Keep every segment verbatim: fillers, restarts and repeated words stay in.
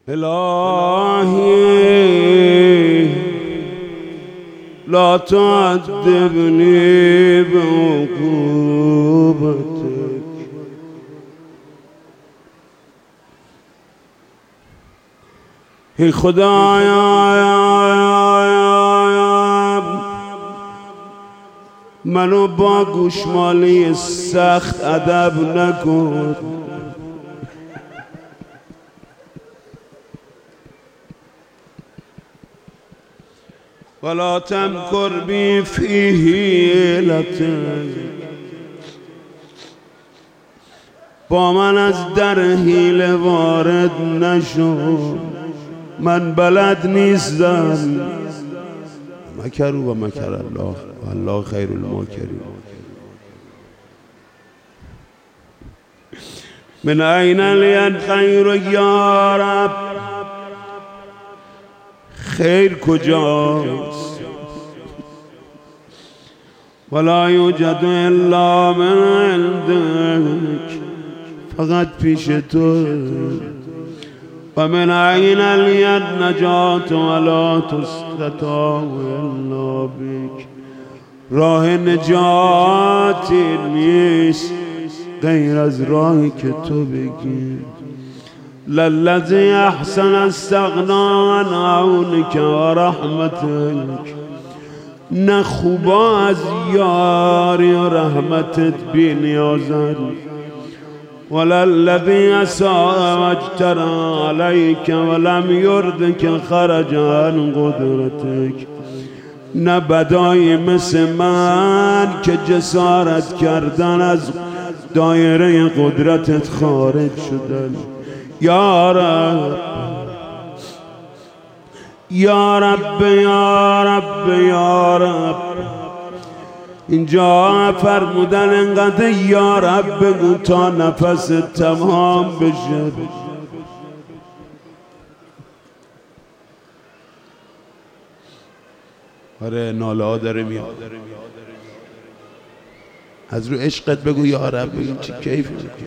الهی لا تعذبني بعقوبتك ای خدایا منو با گوشمالی سخت ادب نکن ولا تمکر بی فی حیلتک با من از در حیله وارد نشو من بلد نیستم مکروا و مکر الله و الله خیر الماکرین من این الید خیر یا رب خیر کجاست ولا یوجد الا من عندک فقط پیش تو و من این الید نجات ولا تستطاع الا بک راه نجاتی نیست غیر از راهی که تو بگی للذی احسن استغنا عن عونک و رحمتک نه خوبا از یاری و رحمتت بی نیازن وللذی اساء واجترا علیک ولم یردک خرج عن قدرتک نه بدایی مثل من که جسارت کردن از دایره قدرتت خارج شدن یا رب یا رب یا رب یا رب اینجا فرمودن انقدر یا رب بگو تا نفس تمام بشه آره ناله ها داره میاد از رو عشقت بگو یا رب بگو چی کیف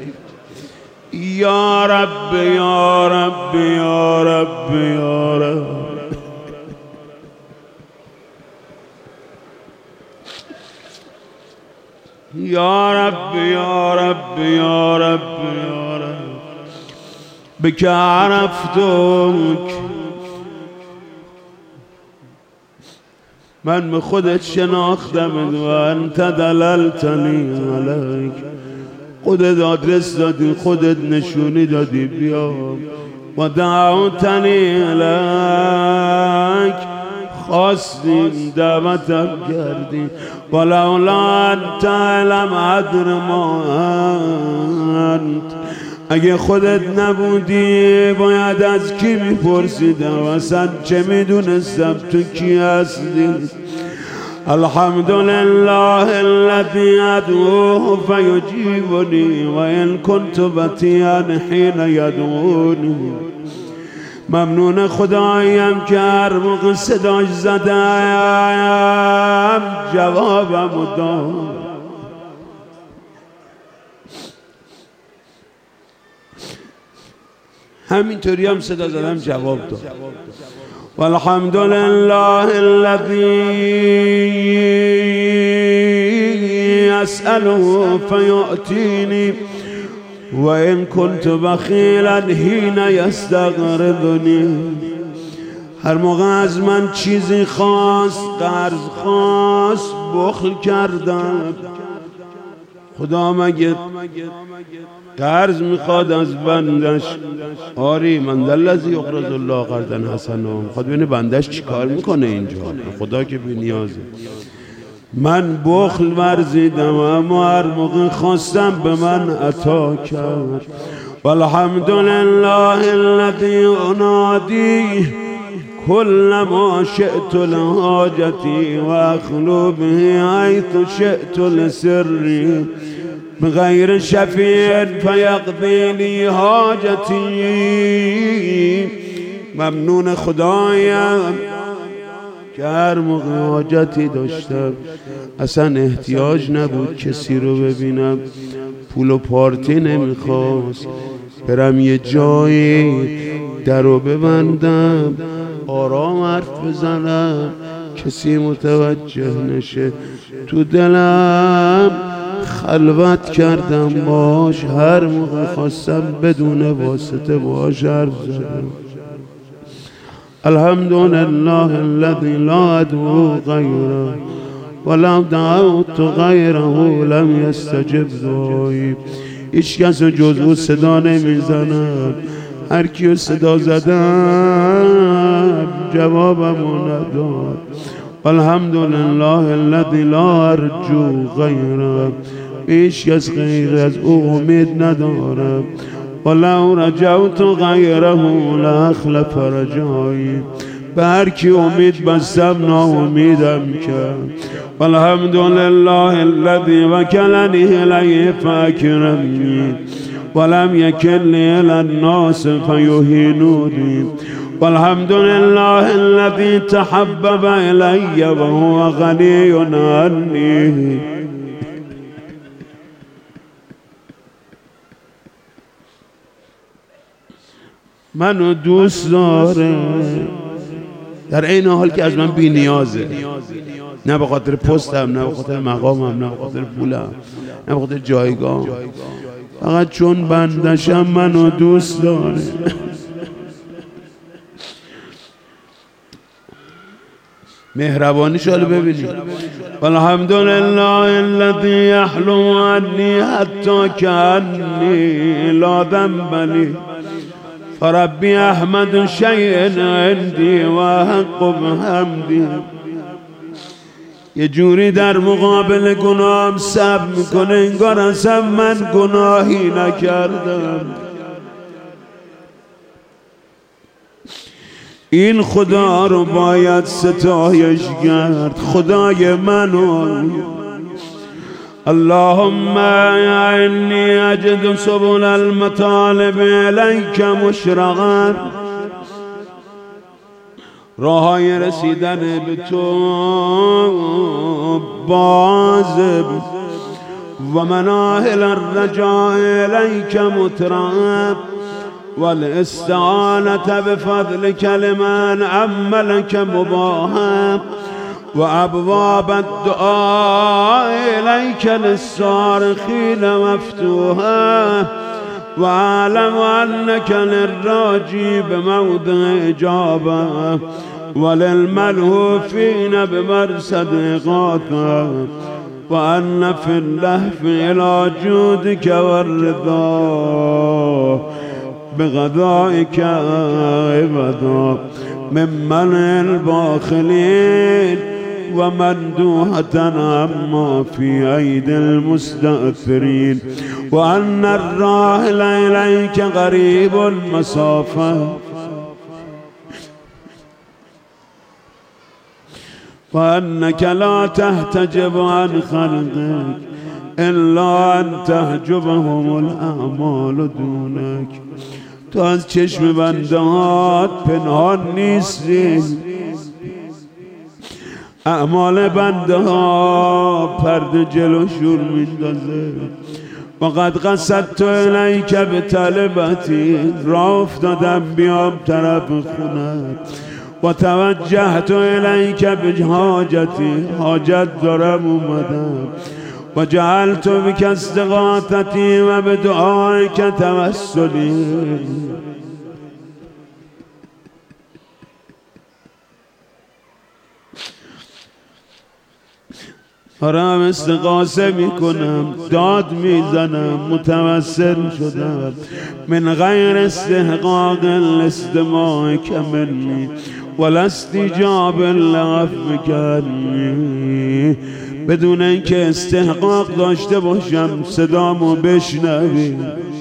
یا رب یا رب یا رب یا رب یا رب یا رب یا رب یا رب بک عرفتک من به خودت شناختم و انت دللتنی علیک خودت آدرس دادی خودت نشونی دادی بیا و دعوتنی علیک خواستیم دعوتم کردی ولولا انت علم عدر ما انت اگه خودت نبودی باید از کی میپرسیدم و اصلا چه میدونستم تو کی هستی الحمدلله الذی ادعوه فیجیبنی و ان کنت بطیئا حین یدعونی ممنون خداییم که هر موقع صداش زدم جوابم داد همینطوری هم صدا زدم جواب داد والحمدلله الذی اسأله فیعطینی و این کنت بخیلا حین یستقرضنی هر موقع از من چیزی خواست قرض خواست بخل کردم خدا مگه قرض میخواد از بندش آری من الذی یقرض الله قرضا حسنا خود ببینه بندش چیکار میکنه اینجا خدا که بی نیازه من بخل ورزیدم اما هر موقع خواستم به من عطا کرد والحمدلله الذی انادی کل ما شئت لحاجتی و اخلو به حیث شئت لسری بغیر شفیع فیقضی لی حاجتی ممنون خدایم که هر موقع حاجتی داشتم اصلا احتیاج نبود کسی رو ببینم پول و پارتی نمیخواست برم یه جایی در رو ببندم آرام حرف بزنم کسی متوجه نشه تو دلم خلوت کردم باش هر موقع خواستم بدون واسطه باش حرف زدم الحمدلله الذي لا ادعو غیره ولو دعوت غیره لم یستجب دعایی. هیچ کس جز او صدا نمیزنم هر کیو صدا زدم جوابمو نداد. الحمدلله الذي لا ارجو غیره هیچ کس غیر از او امید ندارم. ولو رجوت غیره لاخلف رجایی به هر کی امید بستم ناامیدم کرد. والحمدلله الذي وكلني الیه فاکرمنی ولم یکلنی الی الناس فیهینونی. والحمدلله الذي تحبب الی وهو غنی عنی. منو دوست داره در این حال که از من بی نیازه، نه به خاطر پستم، نه به خاطر مقامم، نه به خاطر پولم، نه به خاطر جایگاهم، فقط چون بندشم منو دوست داره. مهربانیش رو ببینید. والحمدلله الذي يحلو عني حتى كأني لا ذنب لي فربي احمد شيء عندي وحق بحمدي. یه جوری در مقابل گناهم صبر میکنه انگار اصلا من گناهی نکردم. این خدا رو باید ستایش کرد، خدای منو. اللهم انی اجد سبل المطالب الیک مشرقا. راهای رسیدن به تو بازب و مناهل الرجاء الیک متراب والاستعانة بفضلك لمن عملك مباهم وأبواب الدعاء إليك للصارخين مفتوحة وأعلم أنك للراجي بموضع إجابة وللملهوفين بمرصد إغاثة وأن في اللهف إلى جودك والرضا بغذائك عبدا ممن الباخلين ومندوحة عما في أيدي المستأثرين وأن الراحل إليك غريب المسافة وأنك لا تحتجب عن خلقك إلا أن تحجبهم الأعمال دونك. تو از چشم بندهات پنهان نیستی، اعمال بنده ها پرده جلوشون میندازه. وقد قصدت الیک بطلبتی، راه افتادم بیام طرف خونت. و توجهت الیک بحاجتی، حاجت دارم اومدم. و جعلت بک استغاثتی و بدعایک توسلی. دارم استغاثه میکنم، داد میزنم، متوسل شدم. من غیر استحقاق الاستماع منی ولا استجاب لعفوک عنی، بدون اینکه استحقاق داشته باشم صدامو بشنوی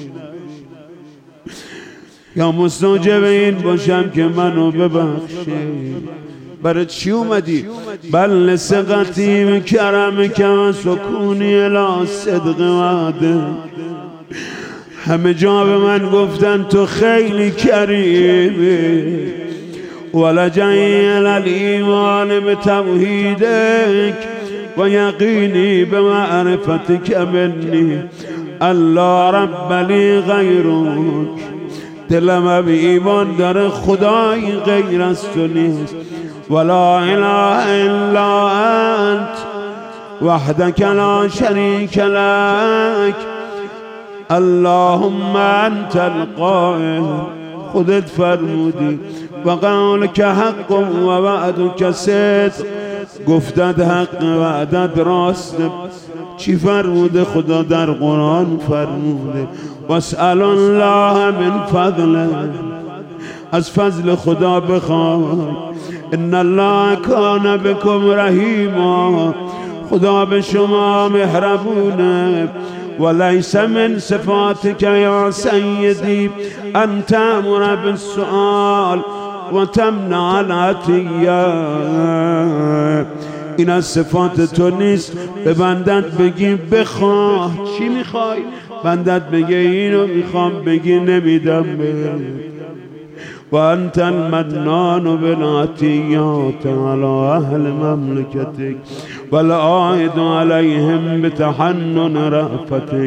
یا مستوجب این باشم که منو ببخشی. برای چی اومدی؟ بل ثقتی بکرمک و سکونی الی صدق وعده. همه جا به من گفتن تو خیلی کریمی. ولجعی الی الایمان بتوحیدک و یقینی بمعرفتک منی. الله رب لی غیرک دلم به ایمان داره خدایی غیر از تو نیست. ولا اله الا انت وحدك لا شريك لك اللهم انت القائل. خودت فرمودی و قولک حق و وعدک صدق، گفتت حق وعدت راست. چی فرموده خدا در قرآن؟ فرموده واسأل الله من فضله، از فضل خدا بخواه. ان الله کان بکم رحیما، خدا به شما مهربونه. وليس من صفاتك يا سيدي أن تأمر بالسؤال وتمنع العطية. این از صفات تو نیست به بندت بگی بخواه. چی میخوای؟ بندت بگی اینو میخوام، بگی نمیدم. و انت المنان بالعطیات على اهل مملکتک والعائد علیهم بتحنن رأفتک.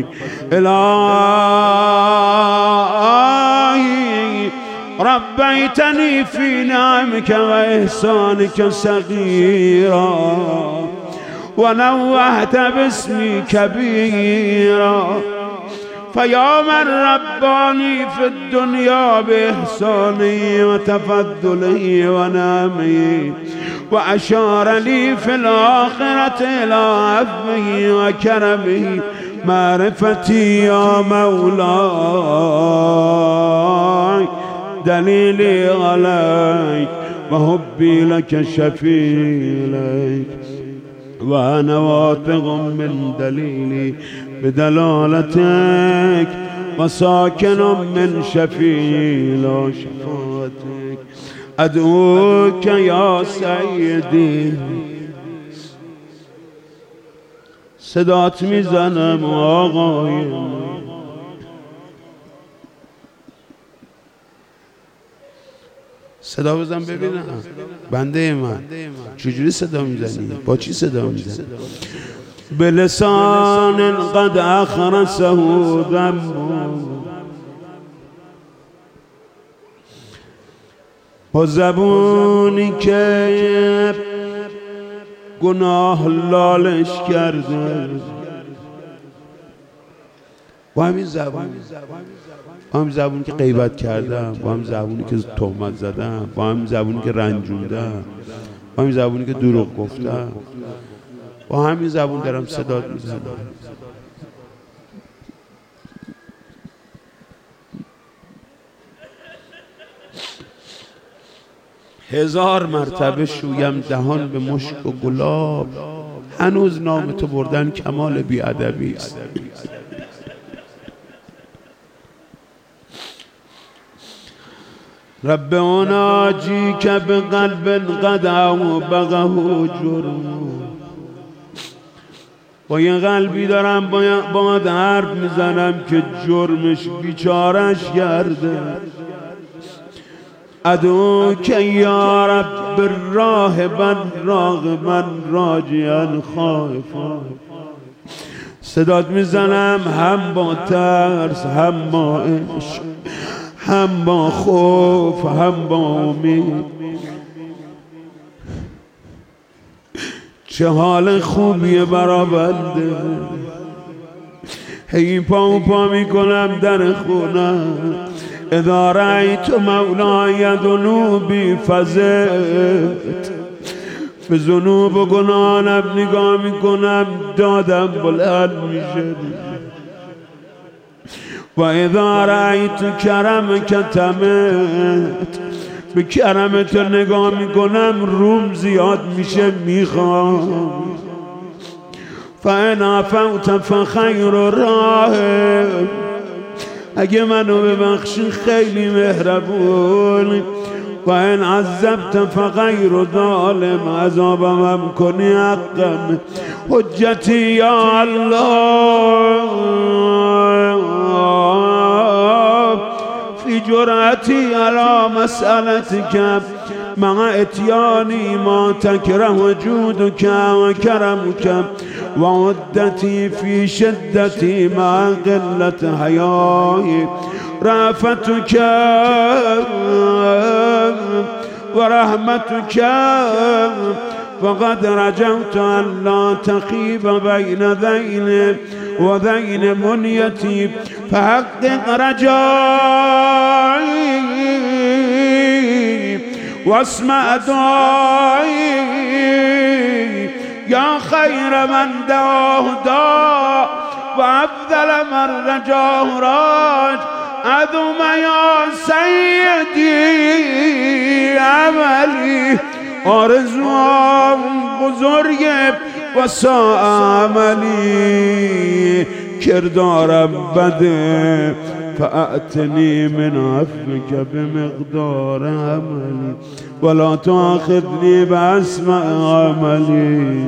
الهی ربیتنی فی نعمک و احسانک صغیرا و نوهت باسمی کبیرا. فيا من رباني في الدنيا بإحسانه وتفضله ونعمه، وأشار لي في الآخرة إلى عفوه وكرمه. معرفتي يا مولاي دليلي عليك وحبي لك شفيع لك، وأنا واثق من دليلي بدلالتك وساكن من شفيع شفاعتك. أدعوك يا سيدي. صدات میزنم آقای صدا بزن ببینم. بنده من چجوری صدا میزنی؟ با چی صدا میزنی؟ بلسان قد اخرسه ذنب، با زبونی که گناه لالش کرده. با همین زبون، با همین زبونی که غیبت کردم، با همین زبونی که تهمت زدم، با همین زبونی که رنجوندم، با همین زبونی که دروغ گفتم، با همین زبون دارم صدات میزنم. هزار مرتبه شویم دهان به مشک و گلاب، هنوز نام تو بردن کمال بی‌ادبی است. رب اناجیک بقلب قد اوبقه جرم. با یه قلبی دارم با حرف میزنم که جرمش بیچارش کرده. ادعوک یا رب راهبا راغبا راجعا خائفا. صدات میزنم هم با ترس، هم با عشق، هم با خوف، هم با امید. چه حال خوبیه برا بنده. هی پا و پا میکنم در خونم. اذا رأيت مولاي ذنوبي فزعت. به ذنوب و گناهانم نگاه میکنم، دادم بلند میشه. و اذا رأيت کرمک طمعت. به کرمت نگاه میکنم، روم زیاد میشه، میخوام. فان عفوت فخیر الراحم. اگه منو ببخشی خیلی مهربون. و ان عذبت فغیر ظالم. عذابم هم کنی حقم. حجتی یا الله فی جرأتی علی مسألتک مع اتیانی ما تکره جودک و کرمک و عدتی فی شدتی مع قلت حیایی. رأفتك ورحمتك فقد رجوت أن لا تخيب بين ذيل وذين منيتي فحقق رجائي واسمع دعائي يا خير من دعاه داع وأفضل من رجاه راج عظم يا سيدي عملي آرزوام بزرگ و سا عملی کردارم بده فأتنی من عفوك بمقدار عملی ولا تأخذنی بأسمع عملی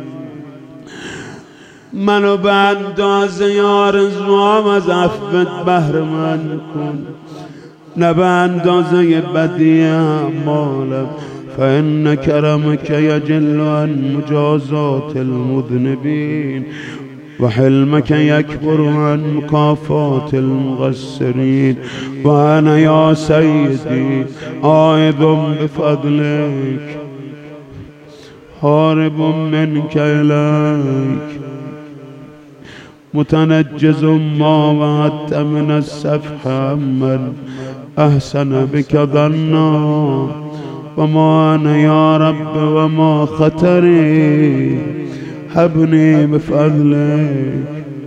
منو به اندازه آرزوام از عفوت بهره‌مند کن نه به اندازه بدی اعمالم فإن كرمك يجل عن مجازات المذنبين وحلمك يكبر عن مكافات المقصرين وأنا يا سيدي عائد بفضلك هارب منك إليك متنجز ما وعدت من السفح عمن أحسن بك ظنا وما أنا يا رب وما خطري هبني بفضلك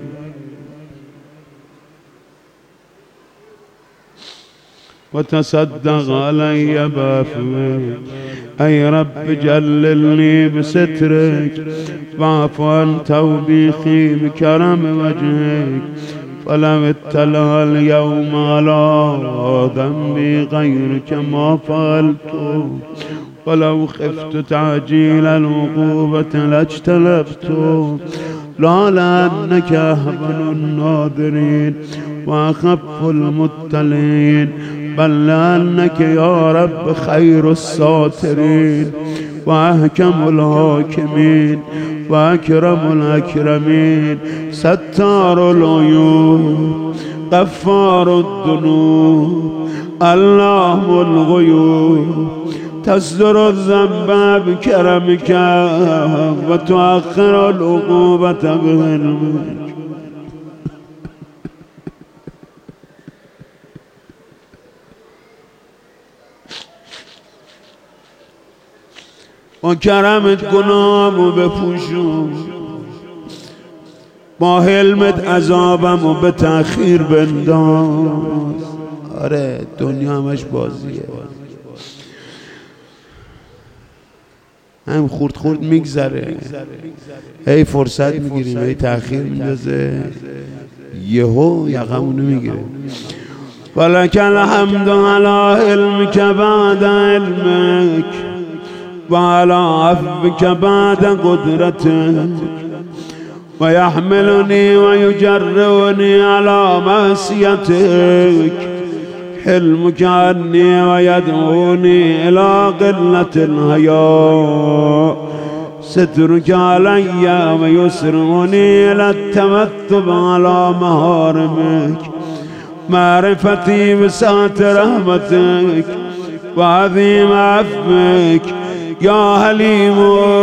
وتصدق علي بعفوك أي رب جللني بسترك واعف عن توبيخي بكرم وجهك فلم اطلع اليوم على ذنبي غيرك ما فعلت ولو خفت تعجيل العقوبة لاجتنبت لا لأنك أهون الناظرين وأخف المطلعين بل لأنك يا رب خير الساترين وأحكم الحاكمين وأكرم الأكرمين ستار العيوب غفار الذنوب علام الغيوب تصدر الذنب بكرمك وتؤخر العقوبة بحلمك و کرمت گناهمو بپوشون با حلمت عذابمو به تأخیر بنداز. آره دنیا همش بازیه، هم خورد خورد میگذره، هی فرصت میگیریم هی تأخیر میندازه، یهو یقمونو میگیره. ولک الحمد علی علمک بعد علمک و علی عفوک بعد قدرتک و یحملنی و یجرونی علی معصیتک حلمک عنی و یدعونی الی قلة الحیا سترک علی و یسرونی الی التمتع علی محارمک معرفتی بسعة رحمتک و عظیم عفوک یا حلیم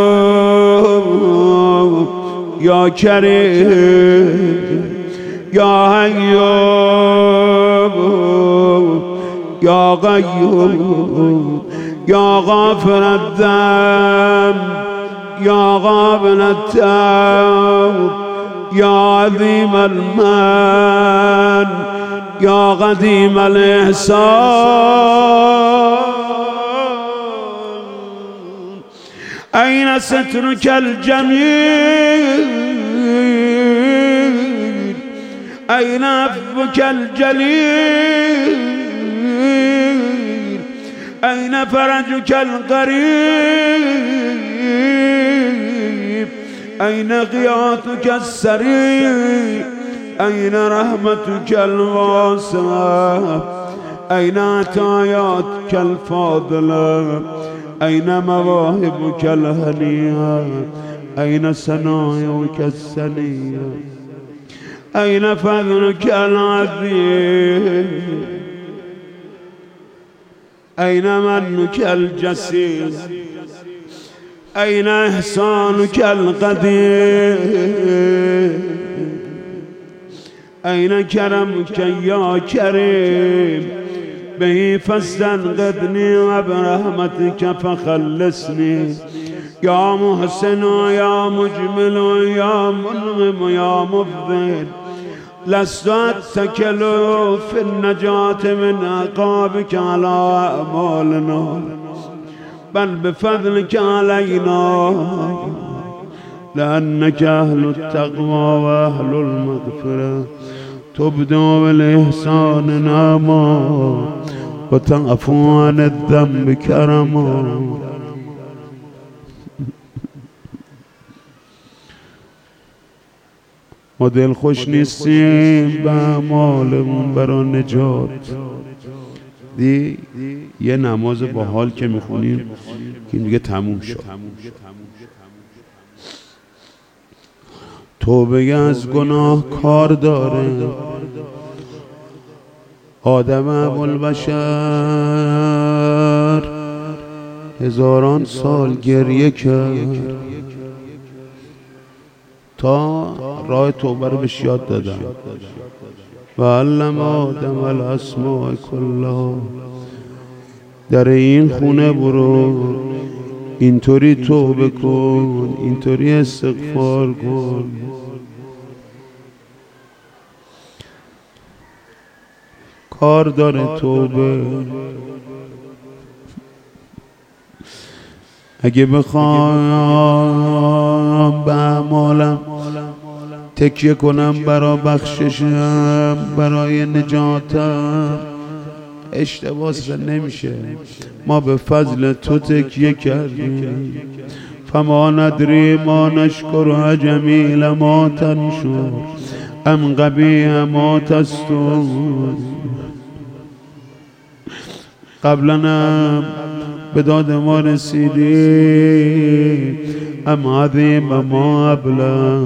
یا کریم یا حیوم یا قیوم یا غافر الذنب یا قابل التوب یا عظیم المن یا قدیم الاحسان أين سترك الجميل أين عفوك الجليل أين فرجك القريب أين غياثك السريع أين رحمتك الواسعة أين عطاياتك الفاضلة أين مواهبك الهنية أين صنائعك السنية أين فضلك العظيم أين منك الجسيم أين إحسانك القديم أين كرمك يا كريم به فاستنقذني وبرحمتك فخلصني يا محسن يا مجمل يا منعم يا مفضل لست أتكل في النجاة من عقابك على أعمالنا بل بفضلك علينا لأنك أهل التقوى وأهل المغفرة تبدو بالإحسان نعما وتعفو عن الذنب كرما. ما دل خوش نیستیم به اعمالمون برای نجات. دی یه نماز با حال که میخونیم که دیگه تموم شد. توبه از گناه کار داره. آدم ابوالبشر هزاران سال گریه کرد تا راه توبه رو بهش یاد دادن. و علم آدم الاسماء کلها. در این خونه برو، اینطوری توبه کن، اینطوری استغفار کن. کار داره توبه. اگه بخوام به اعمالم تکیه کنم برای بخششم، برای نجاتم، اشتباه نمیشه. ما به فضل تو تکیه کردیم. فما ندری ما نشکر جمیل ما تنشر ام قبیح ما تستر. قبلنم به داد ما رسیدی ام عظیم ما ابلغ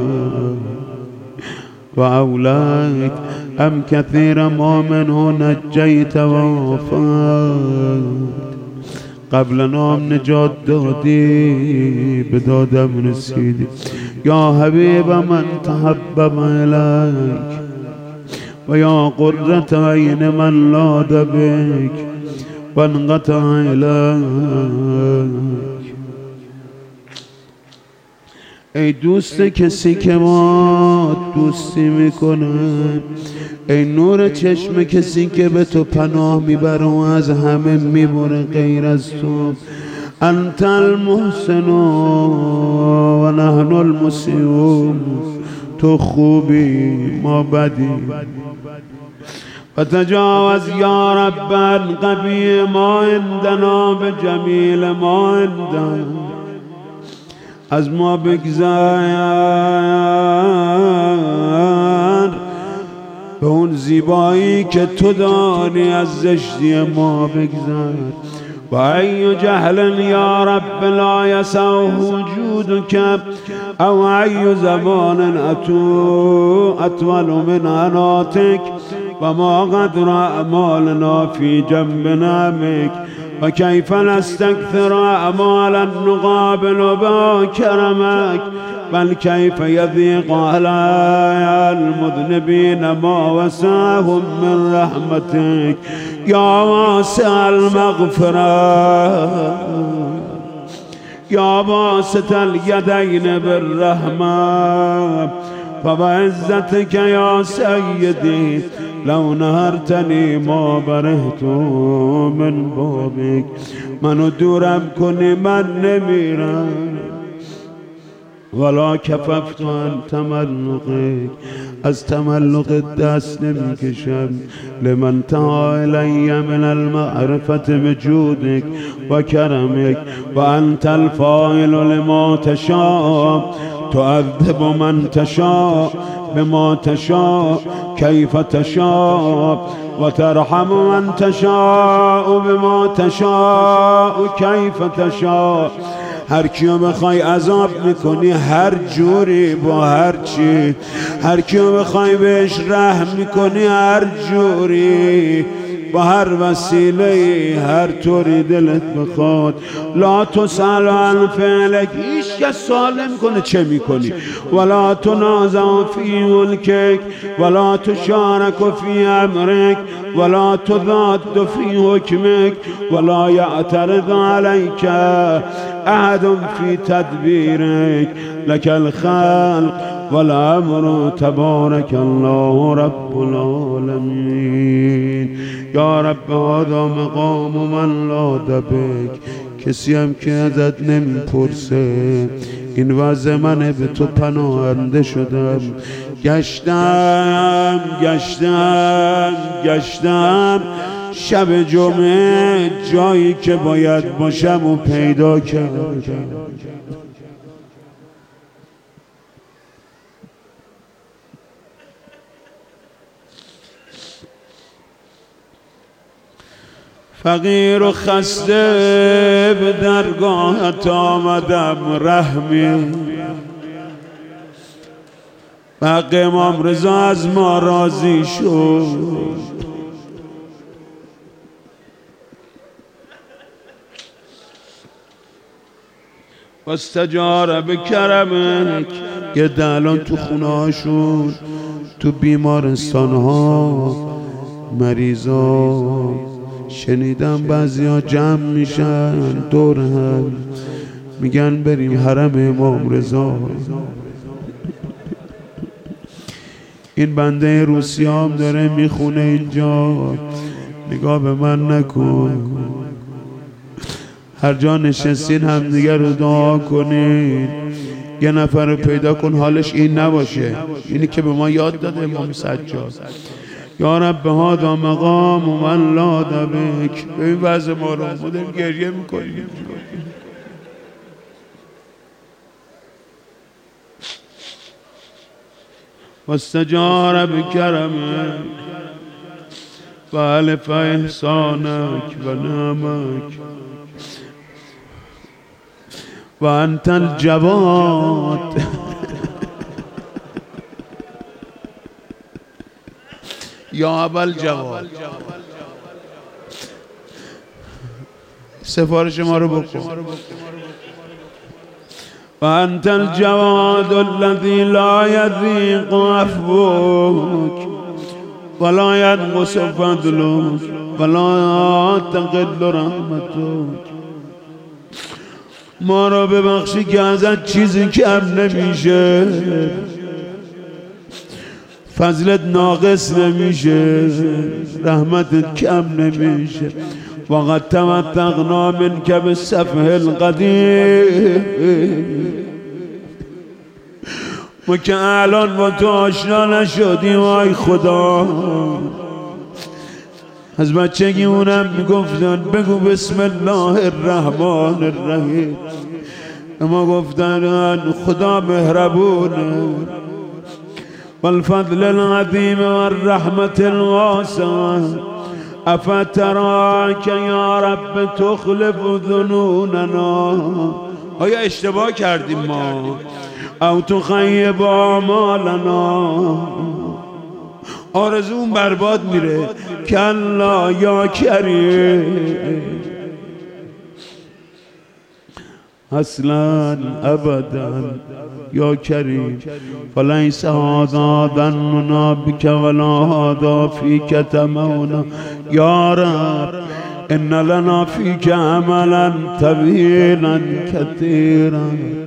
و اولیت ام کثیر ما منه نجیت و آفت. قبلنا هم نجات دادی به دادم رسیدی. یا حبیب من تحبب الیک و یا قرة عین من لاد بک و انقطع الیک. ای دوست کسی که ما دوستی میکنه، ای نور چشم کسی که به تو پناه میبره و از همه میبره غیر از تو. انت المحسن و نحن المسیئون. تو خوبی ما بدی. و تجاوز یا رب عن قبیح ما عندنا به جمیل ما عندنا. از ما بگذر به اون زیبایی که تو دانی، از زشتی ما بگذر. و ای جهل یا رب لا یسعه وجودک او ای زمان اتو اطول من عناتک و ما قدر اعمالنا فی جنب نعمک و کیف نستکثر اعمالا نقابل با کرمک بل کیف یضیق علی المذنبین ما وسعهم من رحمتک یا واسع المغفرة یا باسط الیدین بالرحمة فبعزتك یا سیدی لو نهرتنی ما برهت من بابک. منو دورم کنی من نمیرم ولا کففت عن تملقک. از تملق دست نمیکشم. لمن تعا الی من المعرفة بجودک و کرمک و انت الفاعل لما تشاء تعذب من تشاء بما تشاء كيف تشاء و ترحم من تشاء بما تشاء كيف تشاء. هر کیو بخوای عذاب میکنی هر جوری با هر چی، هر کیو بخوای بهش رحم میکنی هر جوری با هر وسیله، هر طوری دلت بخواد. لا تسأل عن فعلک، هیچ کس سوال نمیکنه چه میکنی. ولا تنازع فی ملکک ولا تشارک فی امرک ولا تضاد فی حکمک ولا یعترض علیک احد فی تدبیرک لک الخلق والامر تبارک الله رب العالمین. یا رب هذا مقام من لا دبک، کسی هم که ازت نمیپرسه. این وضع منه، به تو پناهنده شدم. گشتم گشتم گشتم شب جمعه جایی که باید باشم و پیدا کردم. فقیر و خسته به درگاهت آمدم رحمی. حق امام رضا از ما راضی شد. واستجار بکرمک. یه دلان تو خونه هاشون، تو بیمارستان ها، مریضا شنیدم بعضی ها جمع میشن دور هم میگن بریم حرم امام رضا. این بنده روسیه هم داره میخونه اینجا، نگاه به من نکن. هر جا نشستین هم دیگر رو دعا کنین. یه نفر رو پیدا کن حالش این نباشه، اینی که به ما یاد داده امام سجاد. یا رب هذا مقام من لا دبک. به این وضع ما رو بودیم گریه میکنیم. واستجار بکرمک و الف احسانک و نعمک و انت الجواد. یا ابل جواد، سفارش ما رو بکن. و انت الجواد الذی لا یضیق عفوک ولا ینقص فضلک ولا تقل رحمتک. ما رو ببخشی که ازت چیزی کم نمیشه، فضلت ناقص نمیشه، رحمتت کم نمیشه. وقد تمتعنا منك بالسفه القدیم. ما که الان با تو آشنا نشدیم ای خدا. از بچگیمونم میگفتن بگو بسم الله الرحمن الرحیم. اما گفتن خدا مهربونه. والفضل العظیم والرحمة الواسعة افتراک یا رب تخلف ظنوننا. آیا اشتباه کردیم ما؟ او تخیب اعمالنا. آرزون برباد میره. کلا یا کریم، اصلا ابدا یا کریم. فلیس هذا ظننا بک ولا هذا فیک طمعنا. یا رب ان لنا فیک عملا طویلا کثیرا.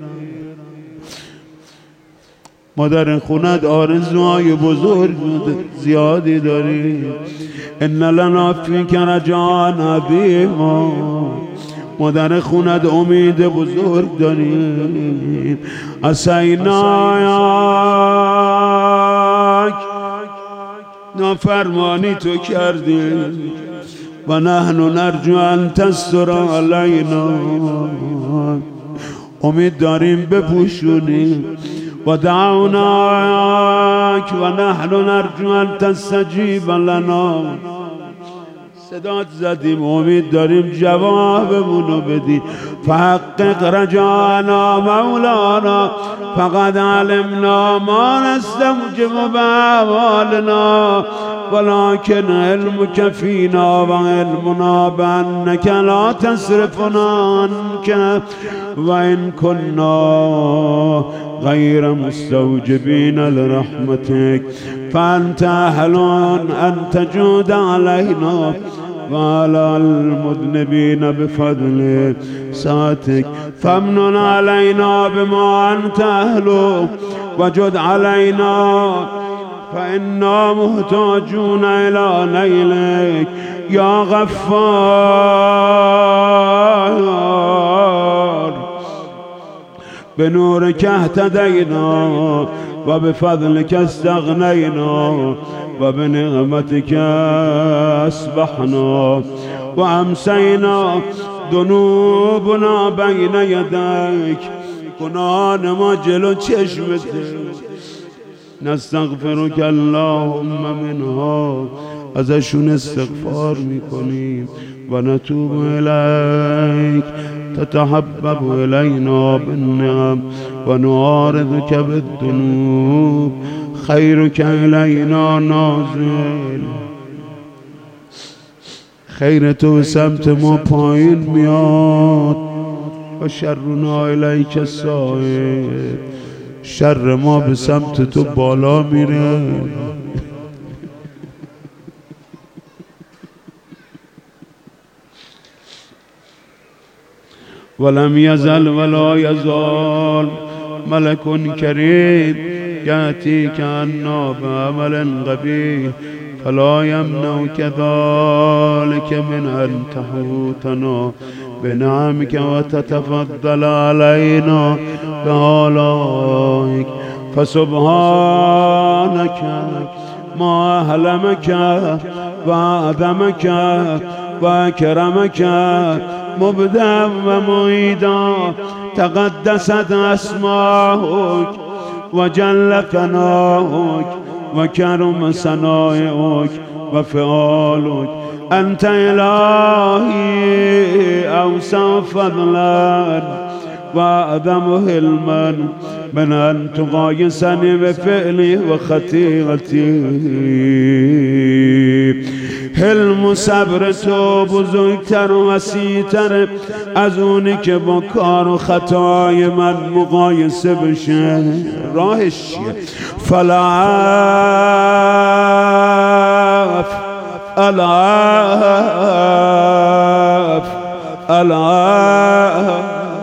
ما در خونت آرزوهای بزرگ زیادی داریم. ان لنا فیک رجاء عظیما. ما در خونت امید بزرگ داریم. عصیناک، نافرمانی تو کردیم. و نحن نرجو ان تستر علینا. امید داریم بپوشونیم. و دعوناک و نحن نرجو ان تستجیب لنا. صدات زدیم امید داریم جوابمونو بدی. فحقق رجانا مولانا فقد علمنا ما نستوجب بأعمالنا ولكن علمك فينا وعلمنا بأنك لا تصرفنا عنك وإن كنا غير مستوجبين لرحمتك فأنت أهل أن تجود علينا وعلى المذنبين بفضل ساتك فامنن علينا بما أنت أهله وجد علينا فإنا محتاجون إلى نيلك يا غفار. بنورك اهتدينا وبفضلك استغنينا وبنعمتك أصبحنا وأمسينا ذنوبنا بين يديك گناهان ما جلو چشمت نستغفرك اللهم منها ازشون استغفار میکنیم و نتوب الیک تتحبب الینا بالنعم و نعارضك بالذنوب خیرک الینا نازل. خیر تو سمت ما پایین میاد و شرنا الیک سائر شر ما به سمت تو بالا میره. ولم يزل ولا يزال ملك كريم يأتيك عنا بعمل قبيح فلا يمنعك ذلك من أن تحوطنا بنعمك وتتفضل علينا بآلائك فسبحانك ما أهلمك وأعظمك وأكرمك مبدأ ومعيدا تقدست أسماؤك وجل ثناؤك وكرم ثنائك وفعالك أنت إلهي أوسع فضلا وأعظم حلما من أن تقايسني بفعلي وخطيئتي. حلم و صبر تو بزرگتر و وسیع‌تر از اونی که با کار و خطای من مقایسه بشه. راهش چیه؟ فالعف العف العف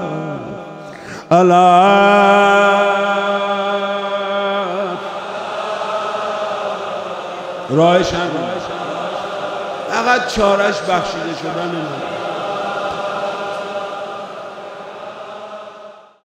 العف راهش هم فقط چارش بخشیده شدن